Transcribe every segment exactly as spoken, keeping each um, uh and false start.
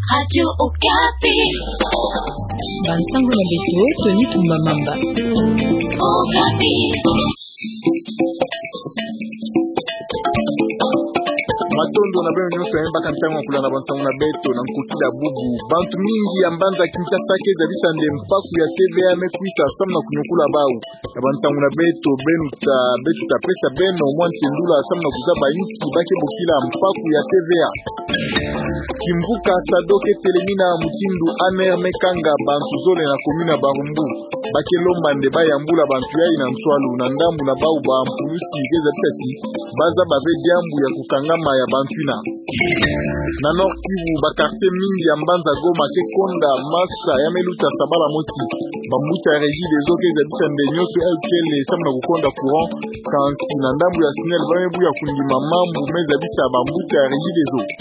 Radio Okapi. Bansango na beto, Tony Tumba Mamba. Okapi. Matondo na beno nyonso yemba kantango kula na bansango na beto na nkutila bubu. Bantu mingi ya mbanza Kinshasa keza bitande mpaku ya T V A mekuisa samna kunyukula bau. Na bansango na beto benu ta betu ta pesa beno mwanti ndula samna kuzaba inki bake bukila mpaku ya T V A. Kimvuka Sadoke Telemina Mutindu Aner Mekanga Bantu Zole na komina Barumbu Bake lomba nde bayambula bantu yai na mswalu na ndambu na bau ba mpulusi geza pitati baza bave diambu ya kukangama ya bantuina. Na Nord Kivu bakartie mingi ya mbanza Goma Kekonda Masa ya meluta Sabala Mosi Bambuta ya regi des oke za bitande nyoso elkele samna kukonda courant kansi na ndambu ya signal bamebu ya kundima mambu meza bisa bambuta ya regi des oke.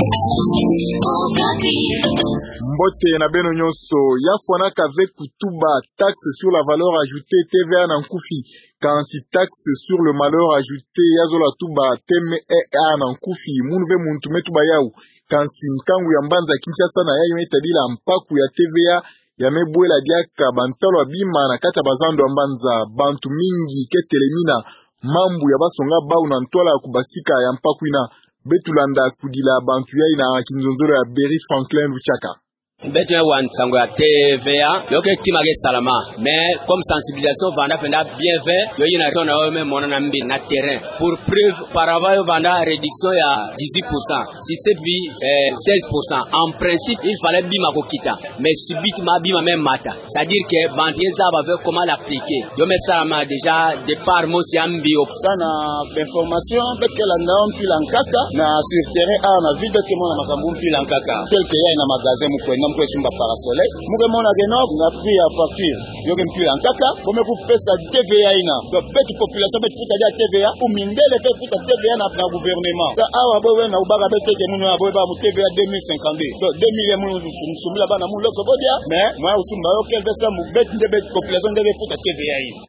Mbote na beno nyonso yafuanaka ve kutuba taxe sur la valeur ajoutée T V A na nkufi kansi taxe sur le malheur ajouté yazola tuba teme e a na nkufi munve muntu metuba yau kansi nkangu ya mbanza Kinshasa na yayo metadila mpaku ya T V A ya mebwela diaka bantalo abima na kata bazando mbanza bantu mingi ketelemina mambu ya basonga bau na ntwala ya kubasika ya mpaku ina betulanda kudila bantu yai na kinzonzolo ya Berry Franklin Luchaka. Betu ya wansango ya T V A yoke kimage salama mais comme sensibilisation vanda penda bien fait yo yina tona yo me mona na mbi na terrain pour preuve par avant yo vanda réduction ya dix-huit pour cent si c'est bi eh, seize pour cent en principe il fallait bima ko kita mais subitement bima même mata c'est à dire que bandier ça va ver comment l'appliquer yo me salama déjà de par mo si ambi sana information beke la ndam pilankaka na sur terrain a na vide que mona makambu pilankaka tel que ya na magasin mu ko mko sumba parasoleil muke mona geno na prix ya facture yoke mpila nkaka kome ku pesa T V A ina do betu population betu futa dia T V A u mindele pe futa T V A na na gouvernement sa awa bowe na ubaga bete ke munu abowe ba mu T V A deux mille cinquante do deux mille munu sumila bana mu loso bodia mais moi usumba yo kel desa mu betu de betu population de futa T V A ina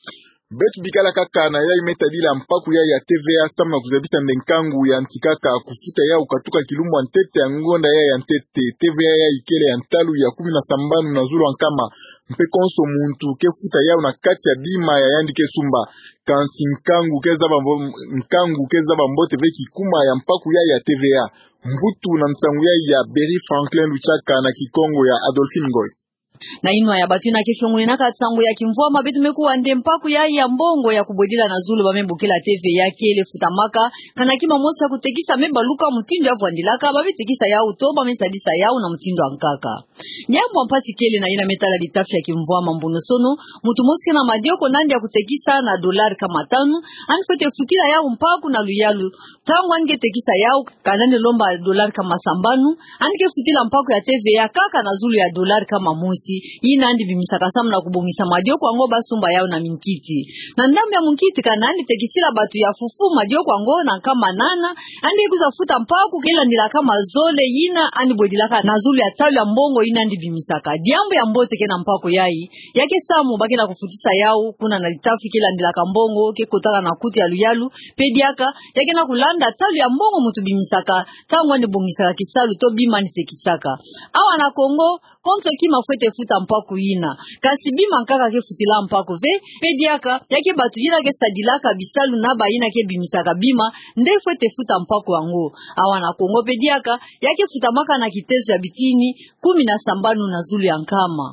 Betu bikala kaka na yai metadila mpaku yai ya T V A samna kuzabisa ndenkangu ya antikaka kufuta ya ukatuka kilumbu antete ya ngonda yai ya antete T V A yai ikele ya ntalu ya kumi na sambanu na zulu ankama mpe konso muntu kefuta yao na kati ya bima ya yandike sumba kansi nkangu kezaba nkangu kezaba mbote veki kuma ya mpaku yai ya T V A mvutu na msangu yai ya Berry Franklin Luchaka na Kikongo ya Adolphine Ngoy. Na inwa ya batu na kishonguni na katsangu ya kimvua mabitu mekuwa nde mpaku ya ya mbongo ya kubwedila na zulu bamembukila T V A kele futamaka kana kima mosa kutekisa meba luka mutindo ya vuandilaka babitekisa ya utoba mesadisa yao na mutindo ankaka nyambo mpasi kele na ina metala litafi ya kimvua mambuno sono mutu moske na madioko nandi ya kutekisa na dolari kama tanu anifete futila yao mpaku na luyalu tangu ange tekisa yao kanane lomba dolari kama sambanu anike futila mpaku ya T V A kaka na zulu ya dolari kama mosi ina andi bimisaka samna kubongisa madio kwa ngo basumba yao na minkiti na ndambi ya minkiti kana andi tekisila batu ya fufu madio kwa ngo na kama nana andi kuzafuta mpaku kila ndila kama zole ina andi bodilaka na zulu ya talu ya mbongo ina andi bimisaka diambo ya mbote kena mpaku yai yake samu bakila kufutisa yao kuna na litafi kila ndila ka mbongo ke kotaka na kuti ya luyalu pediaka yake na kulanda talu ya mbongo mutu bimisaka tangu andi bongisaka kisalu to bima ni tekisaka awa na Kongo konto kima fete futa mpaku ina kasi bima nkaka ke futila mpaku ve pediaka yake batu yina ke sadilaka bisalu na ba ina ke bimisaka bima nde fete futa mpaku wango awa na Kongo pediaka yake futa maka na kitezo ya bitini kumi na sambanu na zulu ya nkama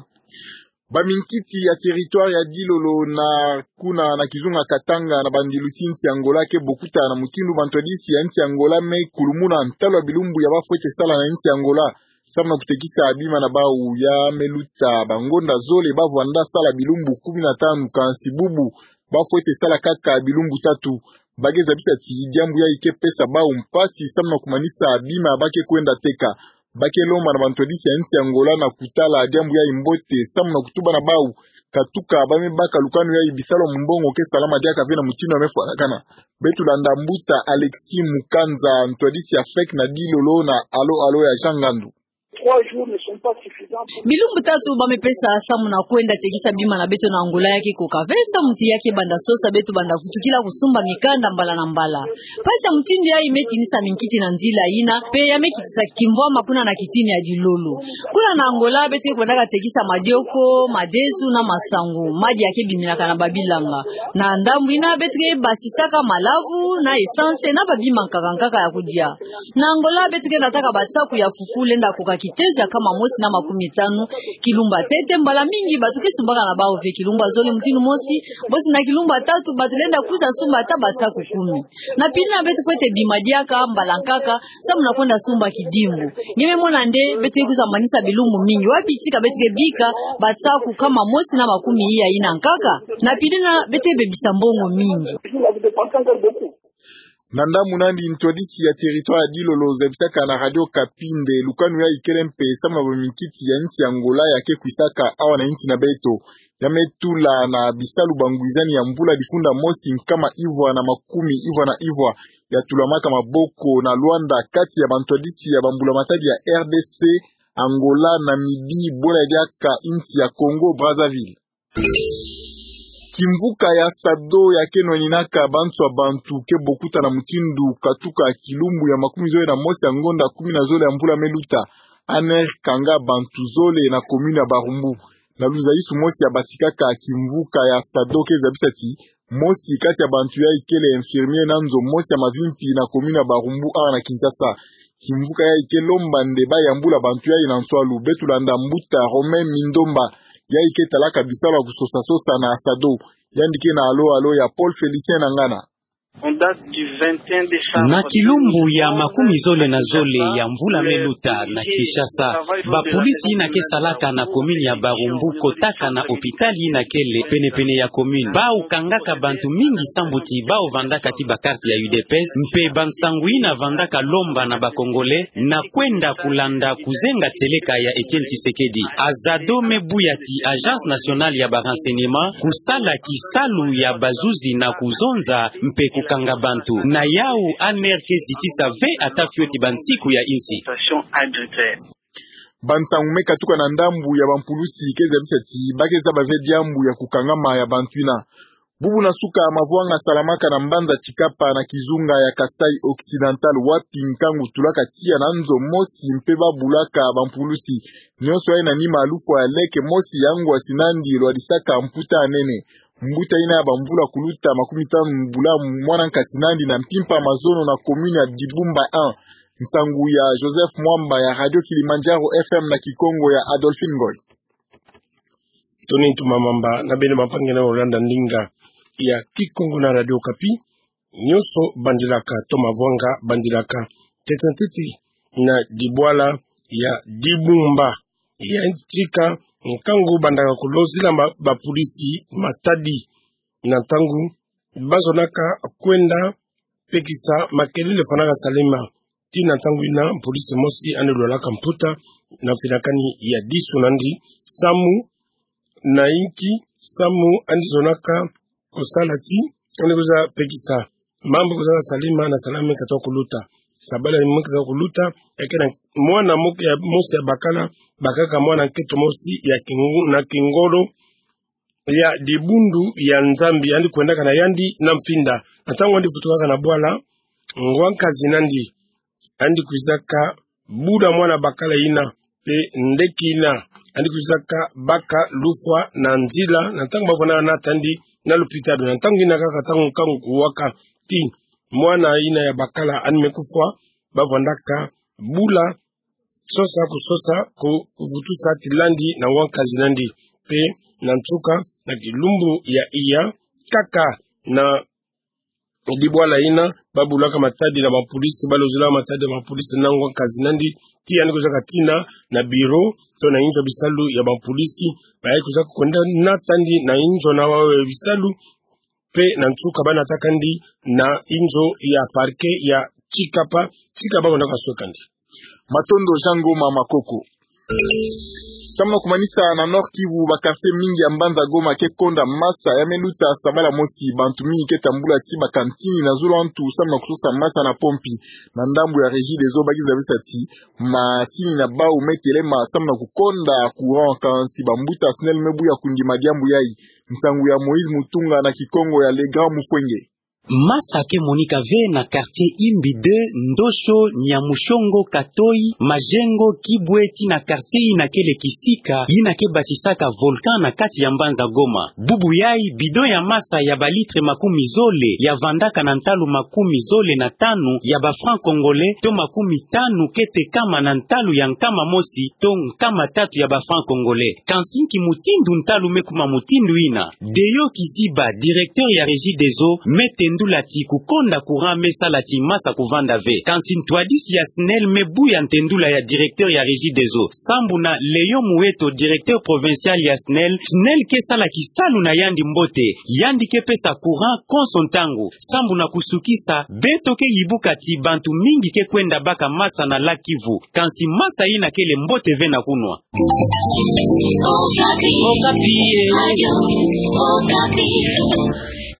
baminkiti ya territoire ya Dilolo na kuna na kizunga Katanga na bandiluti nti Angola ke bokuta na mutindu bantwadisi ya nti Angola me kulumuna ntalo ya bilumbu ya bafwete sala na nti Angola samna kutekisa abima na bau ya meluta bangonda zole bavwanda sala bilumbu kumi na tano kansi bubu bafwete sala kaka bilumbu tatu bageza bisa ti diambu ya ike pesa bau mpasi samna kumanisa abima bake kwenda teka bake loma na bantwadisi ya nti Angola na kutala diambu ya imbote samna kutuba na bau katuka bame baka lukanu ya ibisalo mbongo ke salama diaka vena mutino amefuanakana betu landa mbuta Alexis Mukanza ntwadisi ya fek na Dilolo na alo alo ya Jangandu. Trois jours ne sont Bilumbu tatu bamepesa samu na kwenda tegisa bima na beto na Angola yake kokavesta mti yake banda sosa beto banda kutukila kusumba mikanda mbala na mbala. Pata mtindi ya imeti nisa minkiti na nzila ina pe ya mekitisa kimvwa makuna na kitini ya jilolo. Kuna na Angola beto kwenda tegisa madioko, madezu na masangu, madi yake bimilaka na babilanga. Na ndambu ina beto basisaka malavu na essence na babima nkakankaka ya kudia. Na Angola beto nataka batsaku ya fukule nda kukakiteja kama mosi na makumi tano kilumba tete mbala mingi batuke sumbaka na bao ve kilumba zole mtinu mosi bosi na kilumba tatu batulenda kuza sumba ata batsaku kumi na pili na betu kwete bimadiaka mbala nkaka samu na kwenda sumba kidimbu ngeme mona nde betu kuza manisa bilumbu mingi wapi tika betu bika batsaku kama mosi na makumi hii ina nkaka na pili na betu bebisa mbongo mingi Nanda munandi intwadisi ya territoire ya Dilolo zebisaka na radio Kapinde lukanu ya ikelempe sama bamikiti ya nchi Angola ya ke kuisaka awa na nchi na beto ya metula na bisalu banguizani ya mvula dikunda mosi kama Ivwa na makumi Ivwa na Ivwa ya tulamaka maboko na Luanda kati ya bantwadisi ya bambula matadi ya R D C Angola na Mibi bona diaka nchi ya Congo Brazzaville. Kimbuka ya Sado ya keno ninaka bantu wa bantu ke bokuta na mutindu katuka kilumbu ya makumi zole na mosi ya ngonda kumi na zole ya mvula meluta aner kanga bantu zole na komune ya Barumbu na luza isu mosi ya basikaka kimbuka ya Sado ke zabisati mosi kati ya bantu ya ikele infirmier na nzo mosi ya mavimpi na komune ya Barumbu awa na Kinshasa kimbuka ya ikelomba ndeba ya mbula bantu ya inanswalu betulanda mbuta Romain Mindomba ya ike talaka bisala kusosa sosa na Asado yandike na alo alo ya Paul Felicien Nangana na kilumbu ya makumi zole na zole ya mvula meluta na Kinshasa ba polisi na kesalaka na komune ya Barumbu kotaka na hopitali na kele pene pene ya komune ba ukangaka bantu mingi sambuti ba ovandaka ti ba carte ya U D P S mpe bansangui na vandaka lomba na bakongole na kwenda kulanda kuzenga teleka ya Etienne Tshisekedi Azado mebuyati Agence Nationale ya ba renseignement kusala kisalu ya bazuzi na kuzonza mpe kanga bantu na yau anerke zitisa ve atakyoti bansiku ya insi bantangu meka tuka na ndambu ya bampulusi keza bisati bakeza bave diambu ya kukangama ya bantuina bubu na suka mavwanga salamaka na mbanza chikapa na kizunga ya Kasai Occidental wapi nkangu tulaka tia na nzo mosi mpeba bulaka bampulusi nyonso ya na nima alufu ya leke mosi yangu asinandi lwadisaka mputa anene mbuta ina ya bamvula kuluta makumi tano mbula mwana nkasinandi na mpimpa mazono na komune ya Dibumba un nsangu ya Joseph Mwamba ya Radio Kilimanjaro F M na Kikongo ya Adolphine Goy. Toni Tumamamba na bene mapange na Orlando Ndinga ya Kikongo na Radio Kapi nyoso bandilaka Toma Vwanga bandilaka tetantiti na Dibwala ya Dibumba ya ntika nkangu bandaka kulozila ba polisi matadi na tangu bazonaka kwenda pekisa makelele fanaka salima tina tangu ina polisi mosi anelolaka mputa na finakani ya disu nandi samu na inki samu andizonaka kusalati anekuza pekisa mambo kuzaka salima na salame katoa kuluta sabala ni mwaka za kuluta yakena mwana muke ya mosi ya bakala bakaka mwana nketo mosi ya kingu na kingolo ya dibundu ya nzambi yandi kuendaka na yandi na mfinda natangu andi futukaka na bwala ngwanka zinandi andi kuzaka buda mwana bakala ina pe ndeki ina andi kuzaka baka lufwa na nzila natangu bavona na tandi na lupitado natangu ina kaka tangu kangu kuwaka ti mwana ina ya bakala animekufwa bavandaka bula sosa kusosa kuvutusa tilandi na wanka zinandi pe na ntuka na kilumbu ya iya kaka na dibwala ina babulaka matadi na mapolisi balozula matadi na mapolisi na wanka zinandi tia ni kuzaka tina na biro to na injo bisalu ya mapolisi baye kuzaka kwenda na tandi na injo na wawe bisalu pe na ntuka bana takandi na injo ya parke ya Chikapa Chikapa wana kasokandi Matondo Jango Mama Koko Samna kumanisa na Nord Kivu ba quartier mingi ya Mbanza Goma ke konda masa ya meluta sabala mosi bantu mingi ke tambula ti ba kantini na zulu antu samna kusosa masa na pompi na ndambu ya Régie des eaux bagiza bisati masini na ba umetelema samna kukonda courant kansi bambuta snel mebu ya kundi madiambu yai nsangu ya Moïse Mutunga na Kikongo ya Le Grand Mufwenge. Masake Monika ve na quartier Imbi deux, Ndosho, Nyamushongo, Katoi, Majengo, Kibweti na quartier inakele Kisika, inake batisaka volcan na kati ya Mbanza Goma. Bubu yai bidon ya masa ya balitre makumi zole ya vandaka na ntalu makumi zole na tanu ya ba franc congolais to makumi tanu kete kama na ntalu ya nkama mosi to nkama tatu ya ba franc congolais. Kansinki mutindu ntalu mekuma mutindu ina. Deyo Kiziba, directeur ya Régie des eaux, mete lati kukonda courant mesa lati masa kuvanda ve. Kansin Twadisi ya Snel mebuya ntendula ya directeur ya Régie des eaux. Sambu na Leyo Mueto directeur provincial ya Snel. Snel kesa la kisalu na yandi mbote. Yandi ke pesa courant konsontangu. Sambu na kusukisa beto ke libukati bantu mingi ke kwenda baka masa na la Kivu. Kansi masa ina kele mbote ve na kunwa. Okapi. Okapi.